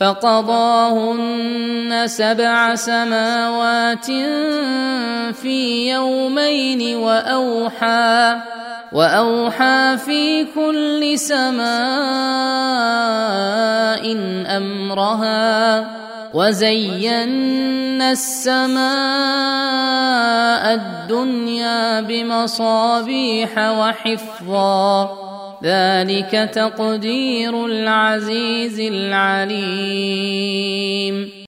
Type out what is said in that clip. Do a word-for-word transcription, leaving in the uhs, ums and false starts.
فقضاهن سبع سماوات في يومين وأوحى وأوحى في كل سماء أمرها وزينا السماء الدنيا بمصابيح وحفظا ذلك تقدير العزيز العليم.